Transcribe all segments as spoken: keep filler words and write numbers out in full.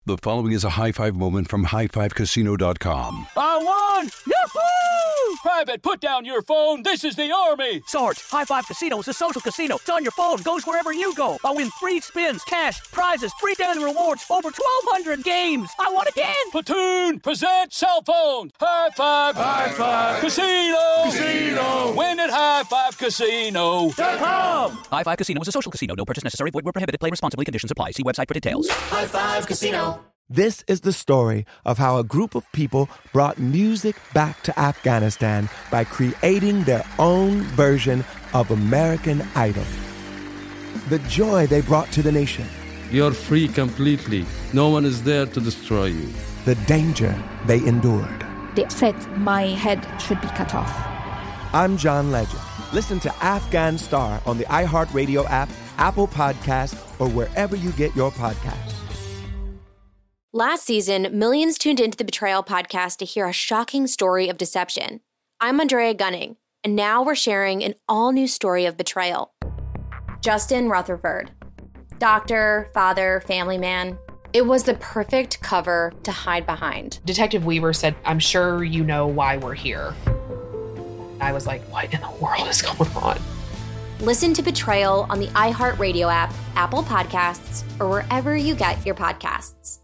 The following is a high five moment from high five casino dot com. I won! Yahoo! Private, put down your phone. This is the Army. Sarge, High Five Casino is a social casino. It's on your phone. Goes wherever you go. I win free spins, cash, prizes, free daily rewards, over twelve hundred games. I won again. Platoon, present cell phone. High Five. High Five. Casino. Casino. Win at high five casino dot com. High Five Casino is a social casino. No purchase necessary. Void where prohibited. Play responsibly. Conditions apply. See website for details. High Five Casino. This is the story of how a group of people brought music back to Afghanistan by creating their own version of American Idol. The joy they brought to the nation. You're free completely. No one is there to destroy you. The danger they endured. They said my head should be cut off. I'm John Legend. Listen to Afghan Star on the iHeartRadio app, Apple Podcasts, or wherever you get your podcasts. Last season, millions tuned into the Betrayal podcast to hear a shocking story of deception. I'm Andrea Gunning, and now we're sharing an all-new story of betrayal. Justin Rutherford. Doctor, father, family man. It was the perfect cover to hide behind. Detective Weaver said, "I'm sure you know why we're here." I was like, what in the world is going on? Listen to Betrayal on the iHeartRadio app, Apple Podcasts, or wherever you get your podcasts.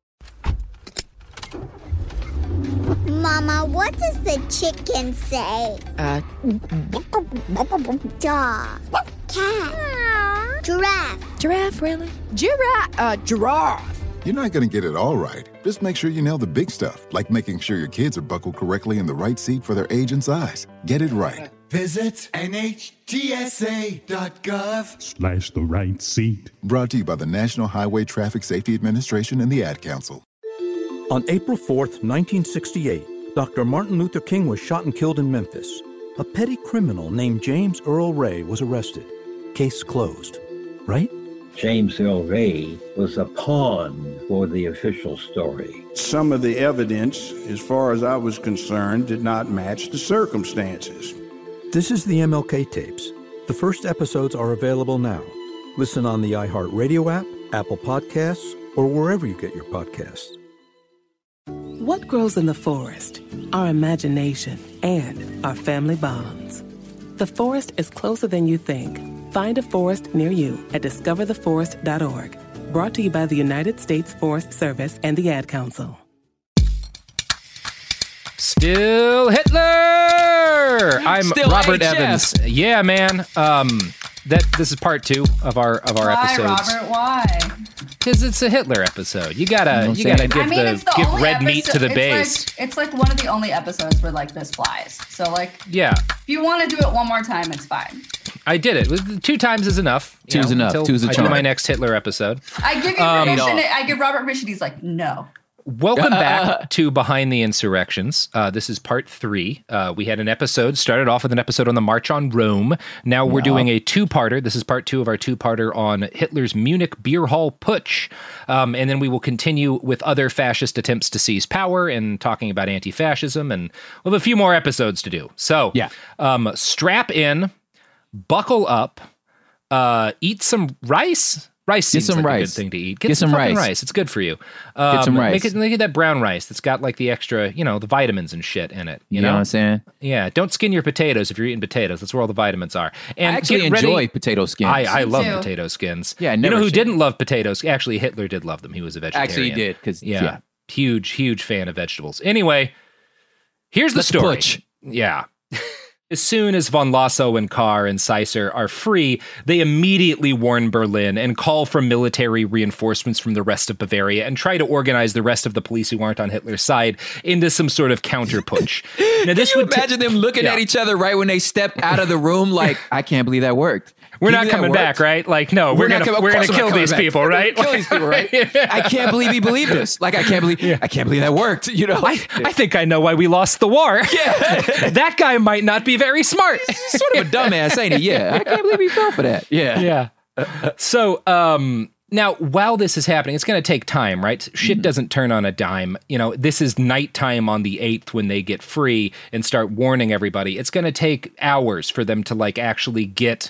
Mama, what does the chicken say? Uh, dog, cat, giraffe. Giraffe, really? Giraffe, uh, giraffe. You're not going to get it all right. Just make sure you nail the big stuff, like making sure your kids are buckled correctly in the right seat for their age and size. Get it right. Visit N H T S A dot gov slash the right seat. Brought to you by the National Highway Traffic Safety Administration and the Ad Council. On April fourth, nineteen sixty-eight, Doctor Martin Luther King was shot and killed in Memphis. A petty criminal named James Earl Ray was arrested. Case closed. Right? James Earl Ray was a pawn for the official story. Some of the evidence, as far as I was concerned, did not match the circumstances. This is the M L K tapes. The first episodes are available now. Listen on the iHeartRadio app, Apple Podcasts, or wherever you get your podcasts. What grows in the forest? Our imagination and our family bonds. The forest is closer than you think. Find a forest near you at discover the forest dot org. Brought to you by the United States Forest Service and the Ad Council. Still Hitler! I'm Still Robert H F. Evans. Yeah, man. Um, that this is part two of our of our Why, episodes. Robert? Why? Because it's a Hitler episode. You gotta, You you, know gotta give I mean, the, it's the give only red meat to episode- the it's base. Like, it's like one of the only episodes where like this flies. So like, Yeah, if you want to do it one more time, it's fine. I did it. It was- Two times is enough. you Two's know, enough. until Two's a I do charm. my next Hitler episode. I give you Um, permission. I give Robert permission. He's like, no. Welcome back to Behind the Insurrections. Uh, this is part three. Uh, we had an episode, started off with an episode on the March on Rome. Now we're Yeah. doing a two-parter. This is part two of our two-parter on Hitler's Munich beer hall putsch. Um, and then we will continue with other fascist attempts to seize power and talking about anti-fascism. And we'll have a few more episodes to do. So Yeah. um, strap in, buckle up, uh, eat some rice. Rice seems some like a rice. good thing to eat. Get, Get some, some fucking rice. rice. It's good for you. Um, Get some rice. Make it, make it that brown rice that's got like the extra, you know, the vitamins and shit in it. You, You know what I'm saying? Yeah. Don't skin your potatoes if you're eating potatoes. That's where all the vitamins are. And I actually get ready- enjoy potato skins. I, I Me love too. potato skins. Yeah, You never know who shit. didn't love potatoes? Actually, Hitler did love them. He was a vegetarian. Actually, he did. Cause, Yeah. yeah. Huge, huge fan of vegetables. Anyway, here's the Let's story. putsch. Yeah. As soon as von Lossow and Carr and Seisser are free, they immediately warn Berlin and call for military reinforcements from the rest of Bavaria and try to organize the rest of the police who aren't on Hitler's side into some sort of counter-putsch. Now, this Can you would t- imagine them looking Yeah. at each other right when they stepped out of the room like, I can't believe that worked. We're Can not you believe that coming worked? back, right? Like, no, we're, We're not gonna coming- of we're gonna course we're kill not these coming back. people, We're right? gonna kill these people, right? Yeah. I can't believe he believed this. Like, I can't believe, Yeah. I can't believe that worked. You know, I, I think I know why we lost the war. Yeah. That guy might not be very smart. sort of a dumbass, ain't he? Yeah, I can't believe he fell for that. Yeah, Yeah. So, um, now, while this is happening, it's going to take time, right? Shit doesn't turn on a dime. You know, this is nighttime on the eighth when they get free and start warning everybody. It's going to take hours for them to, like, actually get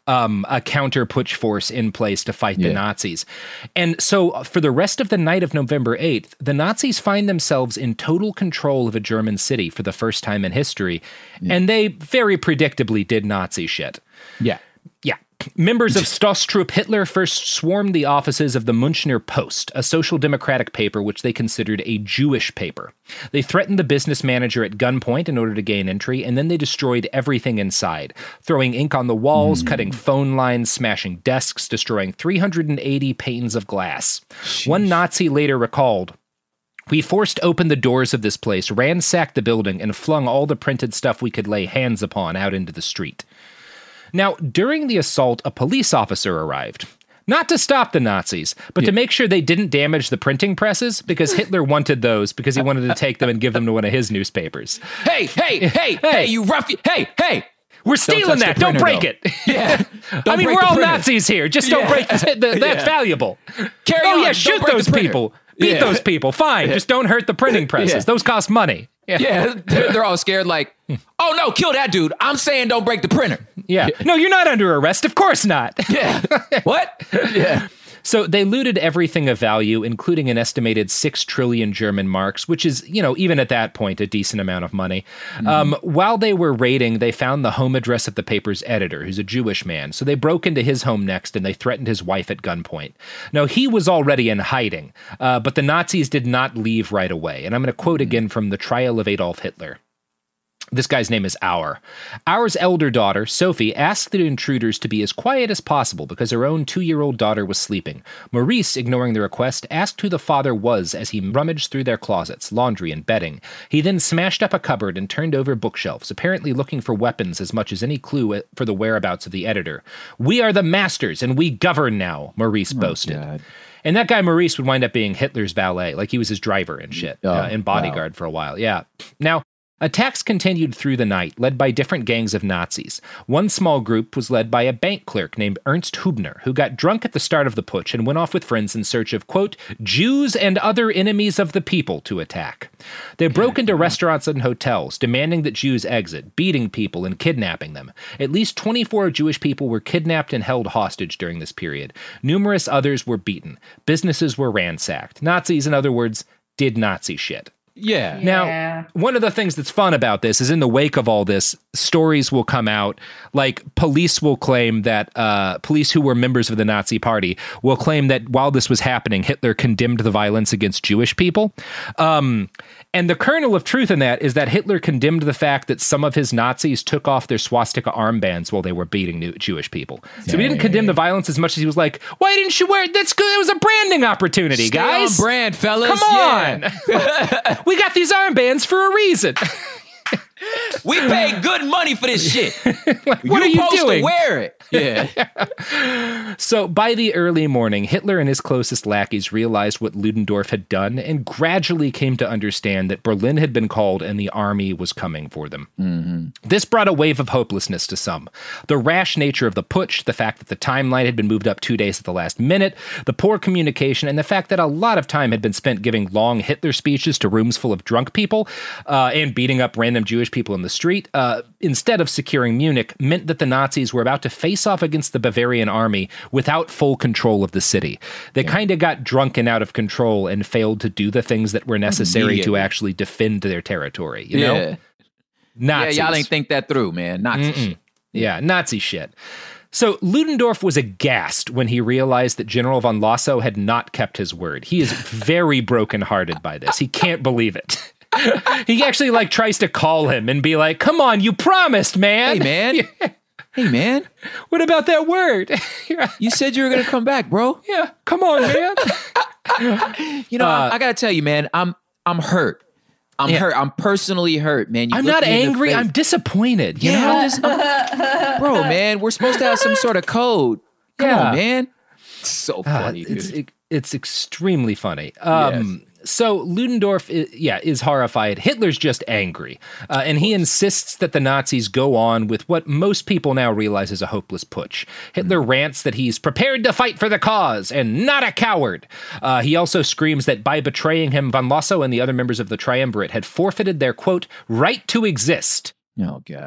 um, a counter putsch force in place to fight Yeah. the Nazis. And so for the rest of the night of November eighth, the Nazis find themselves in total control of a German city for the first time in history. Yeah. And they very predictably did Nazi shit. Yeah. Yeah. Members of Stosstrup Hitler first swarmed the offices of the Münchner Post, a social democratic paper which they considered a Jewish paper. They threatened the business manager at gunpoint in order to gain entry, and then they destroyed everything inside, throwing ink on the walls, mm. cutting phone lines, smashing desks, destroying three hundred eighty panes of glass. Sheesh. One Nazi later recalled, "We forced open the doors of this place, ransacked the building, and flung all the printed stuff we could lay hands upon out into the street." Now, during the assault, a police officer arrived. Not to stop the Nazis, but yeah. to make sure they didn't damage the printing presses, because Hitler wanted those because he wanted to take them and give them to one of his newspapers. Hey, hey, hey, hey, you ruffian. Hey, hey. We're stealing that. Don't break though. it. Yeah. Don't I mean, we're all Nazis here. Just yeah. don't break the, the, that's yeah. valuable. Carry oh, on. yeah, Don't shoot break those the printer. people. Beat yeah. those people. Fine. Yeah. Just don't hurt the printing presses. Yeah. Those cost money. Yeah, yeah they're, they're all scared like, oh, no, kill that dude. I'm saying don't break the printer. Yeah. No, you're not under arrest. Of course not. Yeah. What? Yeah. So they looted everything of value, including an estimated six trillion German marks, which is, you know, even at that point, a decent amount of money. Mm-hmm. Um, while they were raiding, they found the home address of the paper's editor, who's a Jewish man. So they broke into his home next, and they threatened his wife at gunpoint. Now, he was already in hiding, uh, but the Nazis did not leave right away. And I'm going to quote again from The Trial of Adolf Hitler. This guy's name is Auer. Auer's elder daughter, Sophie, asked the intruders to be as quiet as possible because her own two-year-old daughter was sleeping. Maurice, ignoring the request, asked who the father was as he rummaged through their closets, laundry, and bedding. He then smashed up a cupboard and turned over bookshelves, apparently looking for weapons as much as any clue for the whereabouts of the editor. "We are the masters, and we govern now," Maurice oh, boasted. God. And that guy Maurice would wind up being Hitler's valet, like he was his driver and shit, oh, uh, and bodyguard wow. for a while. Yeah. Now, attacks continued through the night, led by different gangs of Nazis. One small group was led by a bank clerk named Ernst Hubner, who got drunk at the start of the putsch and went off with friends in search of, quote, Jews and other enemies of the people to attack. They broke into restaurants and hotels, demanding that Jews exit, beating people and kidnapping them. At least twenty-four Jewish people were kidnapped and held hostage during this period. Numerous others were beaten. Businesses were ransacked. Nazis, in other words, did Nazi shit. Yeah. Now, Yeah. one of the things that's fun about this is in the wake of all this, stories will come out, like police will claim that, uh, police who were members of the Nazi party will claim that while this was happening, Hitler condemned the violence against Jewish people. Um, and the kernel of truth in that is that Hitler condemned the fact that some of his Nazis took off their swastika armbands while they were beating new Jewish people. So he didn't condemn the violence as much as he was like, why didn't you wear it? That's good. It was a branding opportunity, Stay guys. on brand, fellas. Come on. Yeah. We got these armbands for a reason. We paid good money for this shit. Like, what you are you supposed doing? to wear it. Yeah. So by the early morning, Hitler and his closest lackeys realized what Ludendorff had done and gradually came to understand that Berlin had been called and the army was coming for them. Mm-hmm. This brought a wave of hopelessness to some. The rash nature of the putsch, the fact that the timeline had been moved up two days at the last minute, the poor communication, and the fact that a lot of time had been spent giving long Hitler speeches to rooms full of drunk people uh, and beating up random Jewish people in the street, uh, instead of securing Munich, meant that the Nazis were about to face off against the Bavarian army without full control of the city. They yeah. kind of got drunk and out of control and failed to do the things that were necessary to actually defend their territory. You yeah. know? Nazis. Yeah, y'all ain't think that through, man. Nazi Mm-mm. shit. Yeah, Nazi shit. So Ludendorff was aghast when he realized that General von Lossow had not kept his word. He is very brokenhearted by this. He can't believe it. He actually like tries to call him and be like, come on, you promised, man. Hey, man. Hey, man. What about that word? You said you were going to come back, bro. Yeah, come on, man. You know, Uh, I, I got to tell you, man, I'm I'm hurt. I'm Yeah. hurt. I'm personally hurt, man. You I'm looked not me in the angry. face. I'm disappointed. You Yeah, know? I'm just, I'm- bro, man, we're supposed to have some sort of code. Come Yeah. on, man. It's so funny, Uh, it's, dude. it, it's extremely funny. Um, So Ludendorff, i- yeah, is horrified. Hitler's just angry. Uh, and he insists that the Nazis go on with what most people now realize is a hopeless putsch. Hitler Hmm. rants that he's prepared to fight for the cause and not a coward. Uh, he also screams that by betraying him, von Lossow and the other members of the Triumvirate had forfeited their, quote, right to exist. Oh, God.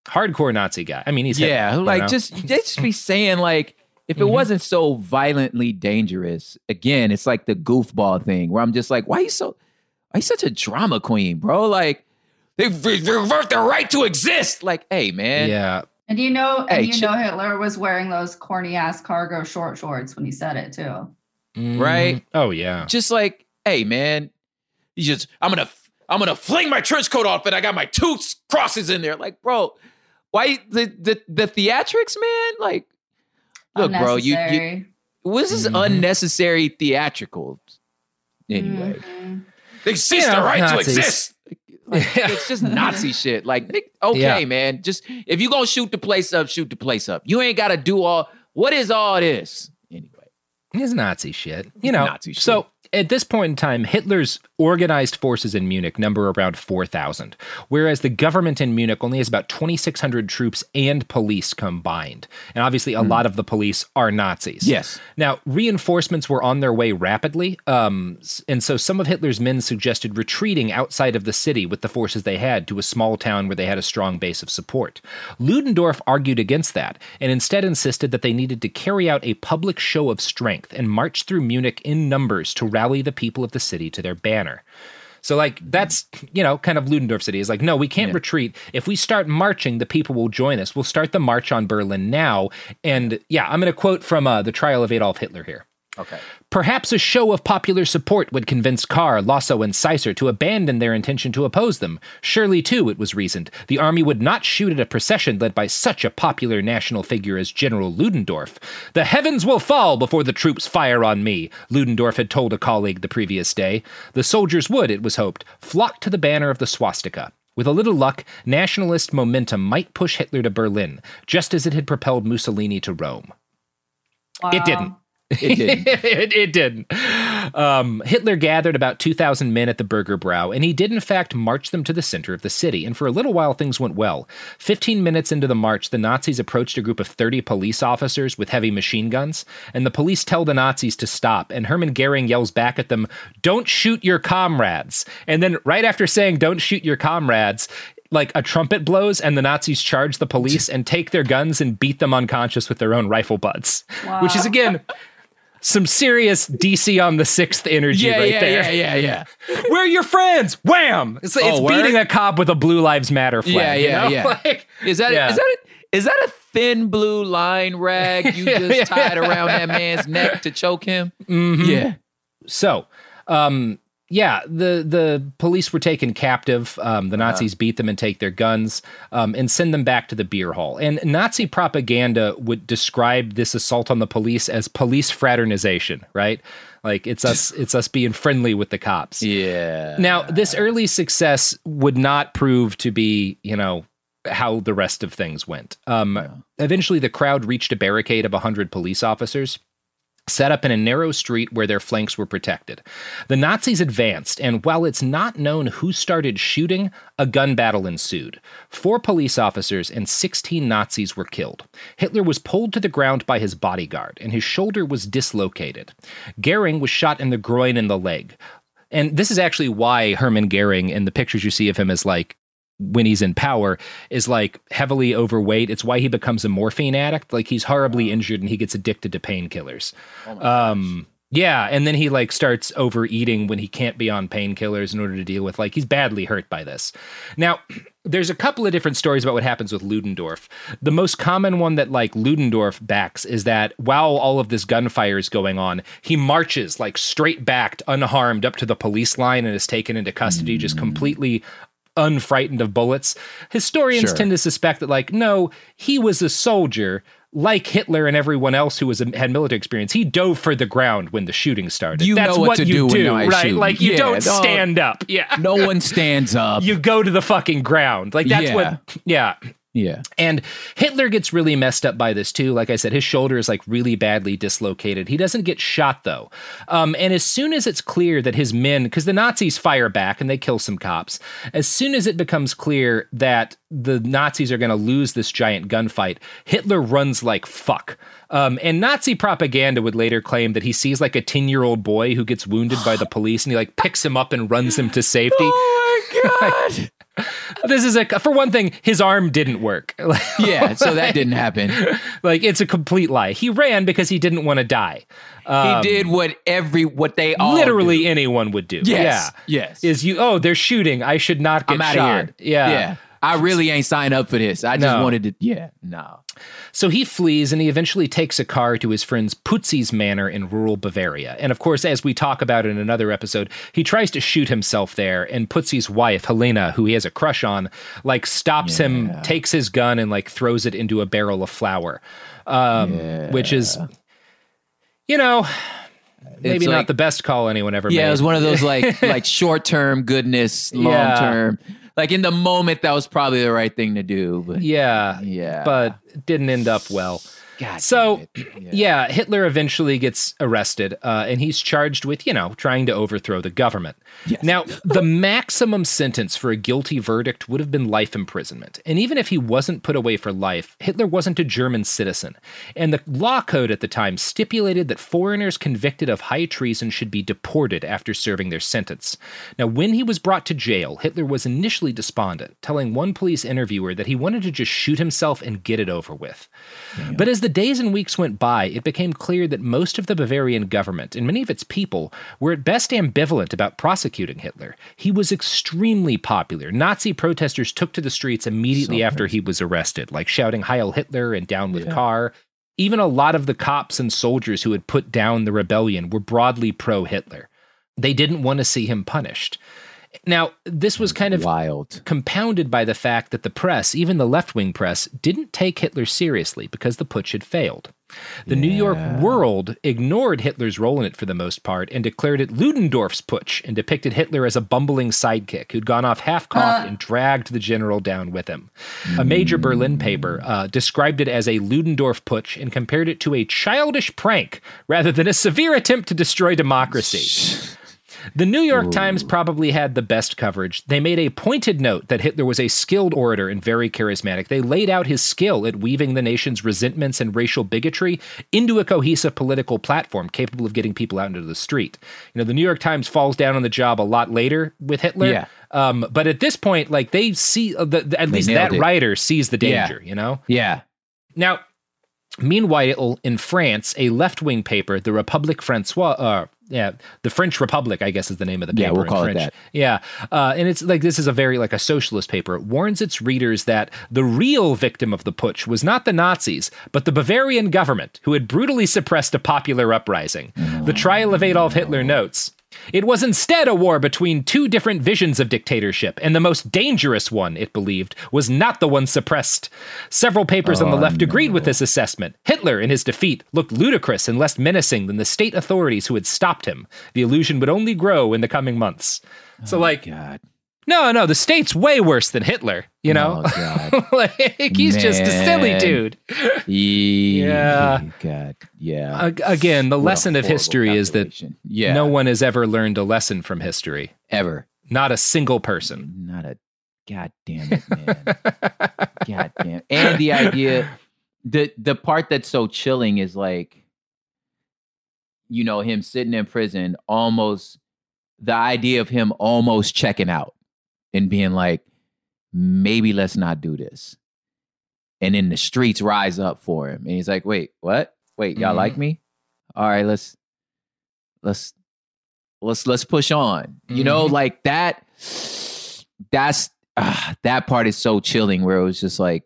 hardcore Nazi guy. I mean, he's yeah, Hitler, like you know? just they just be saying like if it Mhm. wasn't so violently dangerous. Again, it's like the goofball thing where I'm just like, why are you so? Why are you such a drama queen, bro? Like they revert their right to exist. Like, hey, man. Yeah. And you know, Hey, and you ch- know, Hitler was wearing those corny ass cargo short shorts when he said it too. Right? Oh yeah. Just like, hey, man, you just I'm gonna I'm gonna fling my trench coat off and I got my two crosses in there. Like, bro, why the the the theatrics, man? Like, look, bro, you you Unnecessary. this is Mhm. unnecessary theatrical. Anyway, Mhm. they cease You know, their right to Nazis. exist. Like, it's just Nazi shit. Like, Nick, okay, Yeah. man, just if you gonna shoot the place up, shoot the place up. You ain't gotta do all. What is all this? Anyway, It's Nazi shit. You know, Nazi shit. so at this point in time, Hitler's organized forces in Munich number around four thousand, whereas the government in Munich only has about twenty-six hundred troops and police combined. And obviously, a lot of the police are Nazis. Yes. Now, reinforcements were on their way rapidly, um, s- and so some of Hitler's men suggested retreating outside of the city with the forces they had to a small town where they had a strong base of support. Ludendorff argued against that, and instead insisted that they needed to carry out a public show of strength and march through Munich in numbers to rally the people of the city to their banner. So, like, that's, you know, kind of Ludendorff city is like, no, we can't retreat. If we start marching, the people will join us. We'll start the march on Berlin now. And yeah, I'm going to quote from uh, The Trial of Adolf Hitler here. Okay. Perhaps a show of popular support would convince Kahr, Lossow, and Seisser to abandon their intention to oppose them. Surely, too, it was reasoned, the army would not shoot at a procession led by such a popular national figure as General Ludendorff. The heavens will fall before the troops fire on me, Ludendorff had told a colleague the previous day. The soldiers would, it was hoped, flock to the banner of the swastika. With a little luck, nationalist momentum might push Hitler to Berlin, just as it had propelled Mussolini to Rome. Wow. It didn't. It didn't. it, it didn't. Um, Hitler gathered about two thousand men at the Bürgerbräu, and he did in fact march them to the center of the city. And for a little while, things went well. Fifteen minutes into the march, the Nazis approached a group of thirty police officers with heavy machine guns, and the police tell the Nazis to stop. And Hermann Goering yells back at them, "Don't shoot your comrades." And then right after saying, "Don't shoot your comrades," like a trumpet blows and the Nazis charge the police and take their guns and beat them unconscious with their own rifle butts, Wow. which is again some serious D C on the sixth energy Yeah, right yeah, there. yeah, yeah, yeah. We're your friends. Wham! It's, it's Oh, word? beating a cop with a Blue Lives Matter flag. Yeah, yeah, you know? yeah. Like, Is that yeah. is that a, is that a thin blue line rag you just tied around that man's neck to choke him? Mhm. Yeah. So, um, yeah, the the police were taken captive. Um, the Nazis beat them and take their guns um, and send them back to the beer hall. And Nazi propaganda would describe this assault on the police as police fraternization, right? Like it's us, it's us being friendly with the cops. Yeah. Now, this early success would not prove to be, you know, how the rest of things went. Um, Eventually, the crowd reached a barricade of one hundred police officers, set up in a narrow street where their flanks were protected. The Nazis advanced, and while it's not known who started shooting, a gun battle ensued. Four police officers and sixteen Nazis were killed. Hitler was pulled to the ground by his bodyguard, and his shoulder was dislocated. Goering was shot in the groin and the leg. And this is actually why Hermann Goering, in the pictures you see of him, is like, when he's in power, is like heavily overweight. It's why he becomes a morphine addict. Like he's horribly injured and he gets addicted to painkillers. Oh um, yeah. And then he like starts overeating when he can't be on painkillers in order to deal with, like, he's badly hurt by this. Now, there's a couple of different stories about what happens with Ludendorff. The most common one that like Ludendorff backs is that while all of this gunfire is going on, he marches like straight backed, unharmed up to the police line and is taken into custody, mm. just completely unfrightened of bullets. Historians Sure. tend to suspect that, like, no, he was a soldier, like Hitler and everyone else who was a, had military experience. He dove for the ground when the shooting started. You That's know what, what to you do, do, when I right? shoot. Like, you Yeah, don't no, stand up. Yeah. No one stands up. You go to the fucking ground. Like, that's Yeah. what, yeah. Yeah. And Hitler gets really messed up by this too. Like I said, his shoulder is like really badly dislocated. He doesn't get shot though. Um, and as soon as it's clear that his men, because the Nazis fire back and they kill some cops, as soon as it becomes clear that the Nazis are going to lose this giant gunfight, Hitler runs like fuck. Um, and Nazi propaganda would later claim that he sees like a ten-year-old boy who gets wounded by the police and he like picks him up and runs him to safety. Oh my God. This is a, for one thing, his arm didn't work. Yeah, so that didn't happen. Like, it's a complete lie. He ran because he didn't want to die. Um, he did what every, what they all Literally do. anyone would do. Yes, yeah. yes. Is you, oh, they're shooting. I should not get I'm outta shot. here. Yeah. Yeah. I really ain't signed up for this. I just No. wanted to, yeah, no. So he flees and he eventually takes a car to his friend's Putzi's manor in rural Bavaria. And of course, as we talk about in another episode, he tries to shoot himself there. And Putzi's wife, Helena, who he has a crush on, like stops Yeah. him, takes his gun and like throws it into a barrel of flour, um, Yeah. which is, you know, maybe It's not like- the best call anyone ever made. Yeah, it was one of those like like short-term goodness, long-term. Like in the moment, that was probably the right thing to do. But Yeah. Yeah. But it didn't end up well. God so, damn it. Yeah. yeah, Hitler eventually gets arrested, uh, and he's charged with, you know, trying to overthrow the government. Yes. Now, the maximum sentence for a guilty verdict would have been life imprisonment. And even if he wasn't put away for life, Hitler wasn't a German citizen. And the law code at the time stipulated that foreigners convicted of high treason should be deported after serving their sentence. Now, when he was brought to jail, Hitler was initially despondent, telling one police interviewer that he wanted to just shoot himself and get it over with. But as the days and weeks went by, it became clear that most of the Bavarian government and many of its people were at best ambivalent about prosecuting Hitler. He was extremely popular. Nazi protesters took to the streets immediately So after he was arrested, like shouting Heil Hitler and Down with Yeah. Kahr. Even a lot of the cops and soldiers who had put down the rebellion were broadly pro-Hitler. They didn't want to see him punished. Now, this was kind of wild, compounded by the fact that the press, even the left-wing press, didn't take Hitler seriously because the putsch had failed. The New York World ignored Hitler's role in it for the most part and declared it Ludendorff's putsch and depicted Hitler as a bumbling sidekick who'd gone off half-cocked Uh. and dragged the general down with him. A major Berlin paper uh, described it as a Ludendorff putsch and compared it to a childish prank rather than a severe attempt to destroy democracy. The New York Times probably had the best coverage. They made a pointed note that Hitler was a skilled orator and very charismatic. They laid out his skill at weaving the nation's resentments and racial bigotry into a cohesive political platform capable of getting people out into the street. You know, the New York Times falls down on the job a lot later with Hitler. Yeah. Um, but at this point, like they see, uh, the, the, at They least nailed that it. writer sees the Yeah. danger, you know? Yeah. Now, meanwhile, in France, a left-wing paper, the Republique Françoise, uh, yeah, the French Republic, I guess is the name of the paper. Yeah, we'll in call it French. that. Yeah, uh, and it's like this is a very like a socialist paper. It warns its readers that the real victim of the putsch was not the Nazis, but the Bavarian government, who had brutally suppressed a popular uprising. The trial of Adolf Hitler notes. It was instead a war between two different visions of dictatorship, and the most dangerous one, it believed, was not the one suppressed. Several papers on the Oh, left agreed with this assessment. Hitler, in his defeat, looked ludicrous and less menacing than the state authorities who had stopped him. The illusion would only grow in the coming months. So, like, God. no, no, the state's way worse than Hitler, you know? Oh, God. Like, he's just a silly Man. dude. Yeah. God. Yeah. Ag- Again, the What a lesson of horrible history is that calculation. Yeah. no one has ever learned a lesson from history. Ever. Not a single person. Not a. God damn it, man. God damn. And the idea, the the part that's so chilling is like, you know, him sitting in prison, almost the idea of him almost checking out and being like, maybe let's not do this. And then the streets rise up for him. And he's like, wait, what? Wait, y'all Mhm. like me? All right, let's let's let's let's push on. You know, Mhm. like that that's uh, that part is so chilling where it was just like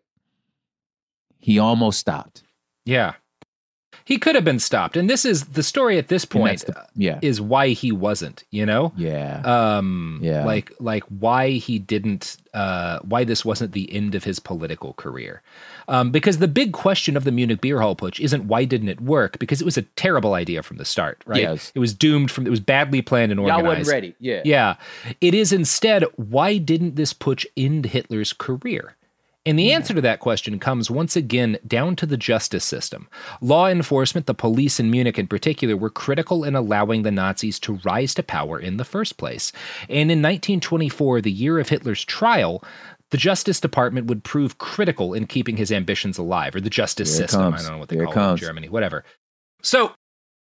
he almost stopped. Yeah. He could have been stopped. And this is the story at this And point that's the- yeah. is why he wasn't, you know? Yeah. Um Yeah. like like why he didn't uh why this wasn't the end of his political career. Um because the big question of the Munich Beer Hall Putsch isn't why didn't it work, because it was a terrible idea from the start, right? Yes. It was doomed from it was badly planned and Y'all organized. wasn't ready. Yeah. Yeah. It is instead, why didn't this putsch end Hitler's career? And the answer to that question comes once again down to the justice system. Law enforcement, the police in Munich in particular, were critical in allowing the Nazis to rise to power in the first place. And in nineteen twenty-four, the year of Hitler's trial, the Justice Department would prove critical in keeping his ambitions alive, or the justice Here it system. comes. I don't know what they Here it call it in comes. Germany, whatever. So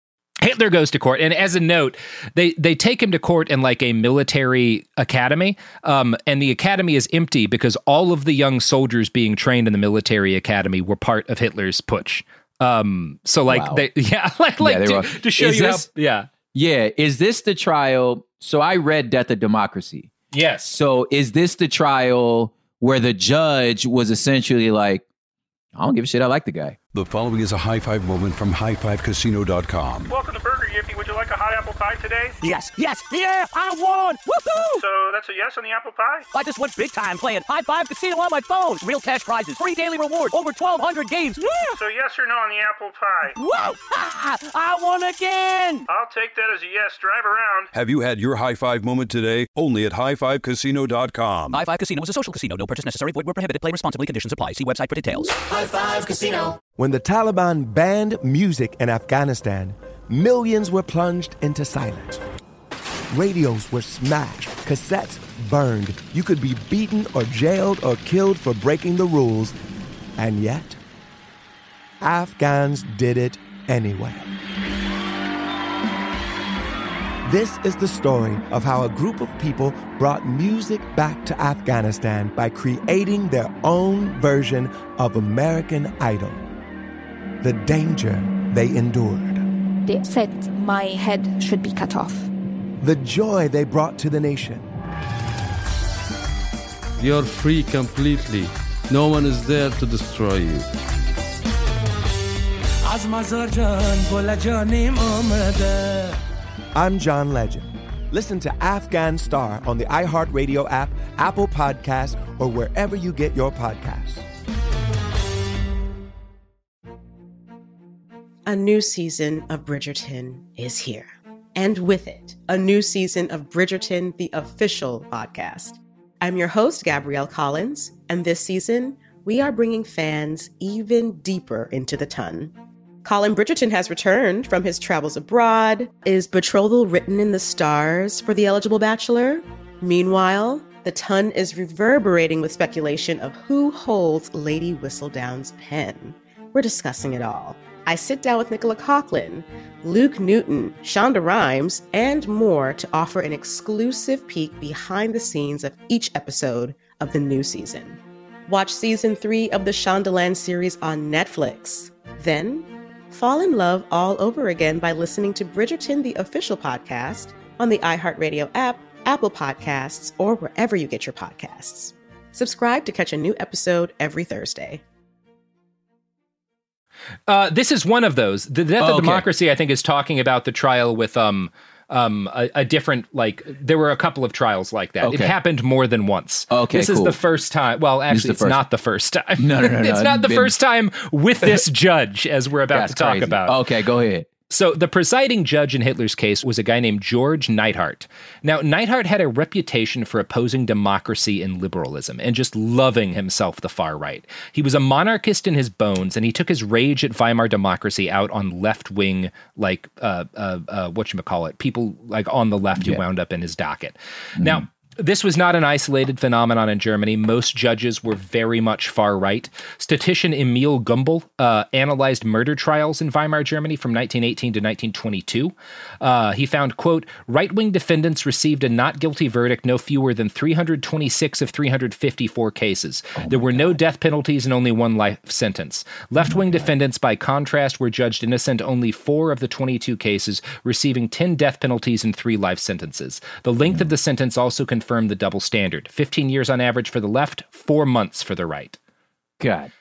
Hitler goes to court, and as a note, they they take him to court in like a military academy, um, and the academy is empty because all of the young soldiers being trained in the military academy were part of Hitler's putsch. Um, so like, Wow. they, yeah, like like Yeah, they to, were- to show Is you this- how, yeah, Yeah. Is this the trial? So I read Death of Democracy. yes. So is this the trial where the judge was essentially like, I don't give a shit. I like the guy. The following is a high five moment from high five casino dot com. Welcome to Burger Yippee. Would you like a hot apple pie today? Yes, yes, yeah, I won! Woohoo! So that's a yes on the apple pie? I just went big time playing High Five Casino on my phone. Real cash prizes, free daily rewards, over twelve hundred games. Yeah! So yes or no on the apple pie? Whoa! Ah, I won again! I'll take that as a yes. Drive around. Have you had your high five moment today? Only at high five casino dot com. High Five Casino is a social casino. No purchase necessary. Void where prohibited. Play responsibly. Conditions apply. See website for details. High Five Casino. When the Taliban banned music in Afghanistan, millions were plunged into silence. Radios were smashed, cassettes burned. You could be beaten or jailed or killed for breaking the rules. And yet, Afghans did it anyway. This is the story of how a group of people brought music back to Afghanistan by creating their own version of American Idol. The danger they endured. They said my head should be cut off. The joy they brought to the nation. You're free completely. No one is there to destroy you. I'm John Legend. Listen to Afghan Star on the iHeartRadio app, Apple Podcasts, or wherever you get your podcasts. A new season of Bridgerton is here. And with it, a new season of Bridgerton, the official podcast. I'm your host, Gabrielle Collins, and this season, we are bringing fans even deeper into the ton. Colin Bridgerton has returned from his travels abroad. Is betrothal written in the stars for the eligible bachelor? Meanwhile, the ton is reverberating with speculation of who holds Lady Whistledown's pen. We're discussing it all. I sit down with Nicola Coughlan, Luke Newton, Shonda Rhimes, and more to offer an exclusive peek behind the scenes of each episode of the new season. Watch season three of the Shondaland series on Netflix. Then, fall in love all over again by listening to Bridgerton, the official podcast, on the iHeartRadio app, Apple Podcasts, or wherever you get your podcasts. Subscribe to catch a new episode every Thursday. Uh, this is one of those. The Death Oh, of okay. Democracy, I think, is talking about the trial with um um a, a different, like, there were a couple of trials like that. It Okay. happened more than once. Okay, This is cool. the first time. Well, This is actually, the it's first- not the first time. No, no, no, no. It's not the Been- first time with this judge, as we're about That's to talk crazy. about. Okay, go ahead. So the presiding judge in Hitler's case was a guy named George Neidhart. Now, Neidhart had a reputation for opposing democracy and liberalism and just loving himself the far right. He was a monarchist in his bones, and he took his rage at Weimar democracy out on left-wing, like, uh, uh, uh, whatchamacallit, people like on the left who Yeah. wound up in his docket. Now, this was not an isolated phenomenon in Germany. Most judges were very much far right. Statistician Emil Gumbel uh, analyzed murder trials in Weimar Germany from nineteen eighteen to nineteen twenty-two. Uh, he found, quote, right-wing defendants received a not guilty verdict no fewer than three hundred twenty-six of three hundred fifty-four cases. There were no death penalties and only one life sentence. Left-wing defendants, by contrast, were judged innocent only four of the twenty-two cases, receiving ten death penalties and three life sentences. The length of the sentence also confirmed the double standard. fifteen years on average for the left, four months for the right. God.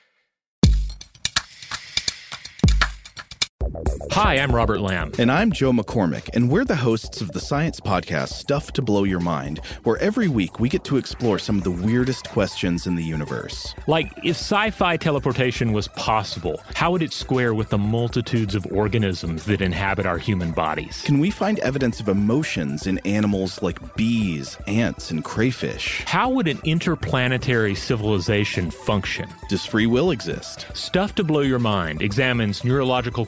Hi, I'm Robert Lamb. And I'm Joe McCormick, and we're the hosts of the science podcast Stuff to Blow Your Mind, where every week we get to explore some of the weirdest questions in the universe. Like, if sci-fi teleportation was possible, how would it square with the multitudes of organisms that inhabit our human bodies? Can we find evidence of emotions in animals like bees, ants, and crayfish? How would an interplanetary civilization function? Does free will exist? Stuff to Blow Your Mind examines neurological quandaries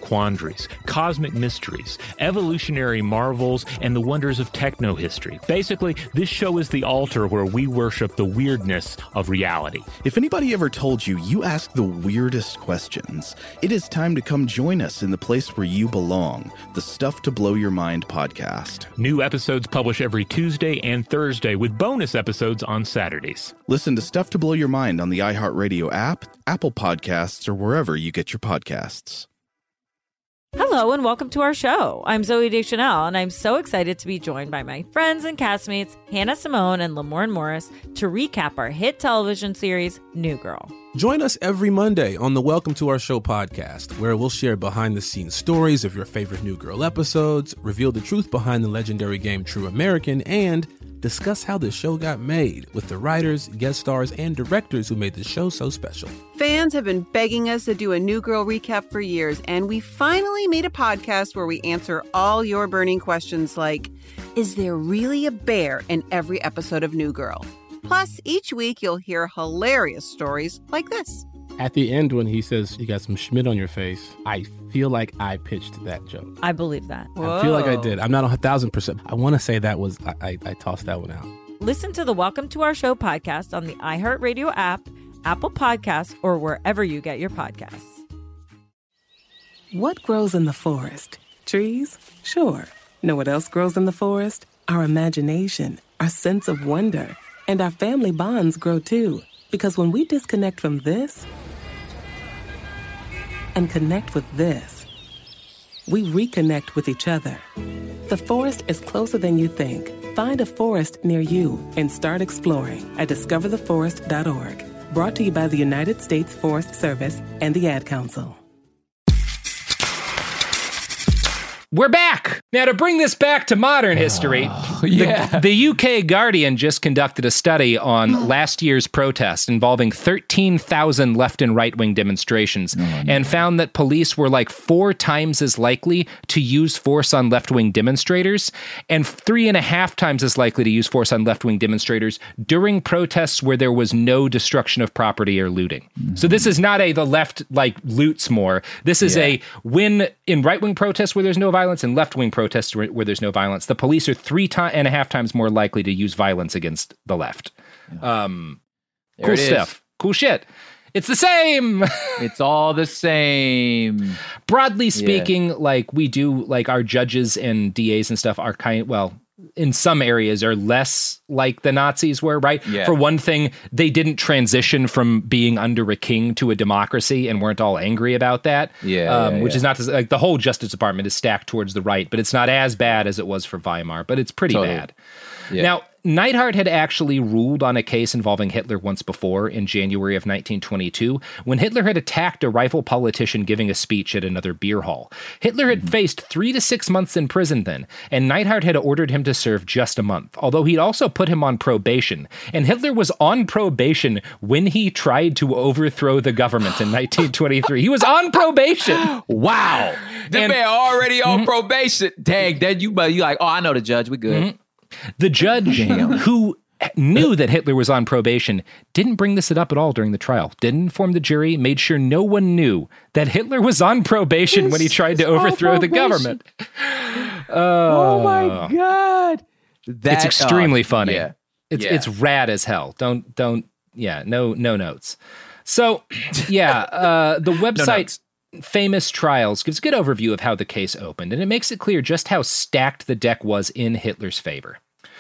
boundaries, cosmic mysteries, evolutionary marvels, and the wonders of techno history. Basically, this show is the altar where we worship the weirdness of reality. If anybody ever told you you ask the weirdest questions, it is time to come join us in the place where you belong, the Stuff to Blow Your Mind podcast. New episodes publish every Tuesday and Thursday with bonus episodes on Saturdays. Listen to Stuff to Blow Your Mind on the iHeartRadio app, Apple Podcasts, or wherever you get your podcasts. Hello and welcome to our show. I'm Zoe Deschanel, and I'm so excited to be joined by my friends and castmates, Hannah Simone and Lamorne Morris, to recap our hit television series, New Girl. Join us every Monday on the Welcome to Our Show podcast, where we'll share behind-the-scenes stories of your favorite New Girl episodes, reveal the truth behind the legendary game True American, and discuss how the show got made with the writers, guest stars, and directors who made the show so special. Fans have been begging us to do a New Girl recap for years, and we finally made a podcast where we answer all your burning questions like, is there really a bear in every episode of New Girl? Plus, each week you'll hear hilarious stories like this. At the end, when he says, you got some Schmidt on your face, I feel like I pitched that joke. I believe that. Whoa. I feel like I did. I'm not a thousand percent. I want to say that was, I, I, I tossed that one out. Listen to the Welcome to Our Show podcast on the iHeartRadio app, Apple Podcasts, or wherever you get your podcasts. What grows in the forest? Trees? Sure. Know what else grows in the forest? Our imagination, our sense of wonder, and our family bonds grow too. Because when we disconnect from this and connect with this, we reconnect with each other. The forest is closer than you think. Find a forest near you and start exploring at discover the forest dot org. Brought to you by the United States Forest Service and the Ad Council. We're back! Now, to bring this back to modern history, oh, yeah. the, the U K Guardian just conducted a study on last year's protest involving thirteen thousand left and right-wing demonstrations oh, and found that police were like four times as likely to use force on left-wing demonstrators and three and a half times as likely to use force on left-wing demonstrators during protests where there was no destruction of property or looting. Mm-hmm. So this is not a the left, like, loots more. This is yeah. a win in right-wing protests where there's no violence and left-wing protests where, where there's no violence. The police are three ti- and a half times more likely to use violence against the left. Um, cool stuff. Cool shit. It's the same. It's all the same. Broadly speaking, yeah. like we do, like our judges and D As and stuff are kind well, in some areas are less like the Nazis were, right? Yeah. For one thing, they didn't transition from being under a king to a democracy and weren't all angry about that. Yeah, um, yeah which yeah. is not to, like the whole Justice Department is stacked towards the right, but it's not as bad as it was for Weimar, but it's pretty totally. bad. Yeah. Now, Neidhart had actually ruled on a case involving Hitler once before in January of nineteen twenty-two, when Hitler had attacked a rival politician giving a speech at another beer hall. Hitler had mm-hmm. faced three to six months in prison then, and Neidhart had ordered him to serve just a month, although he'd also put him on probation. And Hitler was on probation when he tried to overthrow the government in nineteen twenty-three. He was on probation. Wow. The and, man already on mm-hmm. probation. Dang, then you, you like, oh, I know the judge. We good. Mm-hmm. The judge who knew that Hitler was on probation didn't bring this up at all during the trial, didn't inform the jury, made sure no one knew that Hitler was on probation when he tried to overthrow the government. Uh, oh my God. That, it's extremely uh, funny. Yeah. It's yeah. it's rad as hell. Don't, don't, yeah, no, no notes. So, yeah, uh, the website no Famous Trials gives a good overview of how the case opened, and it makes it clear just how stacked the deck was in Hitler's favor.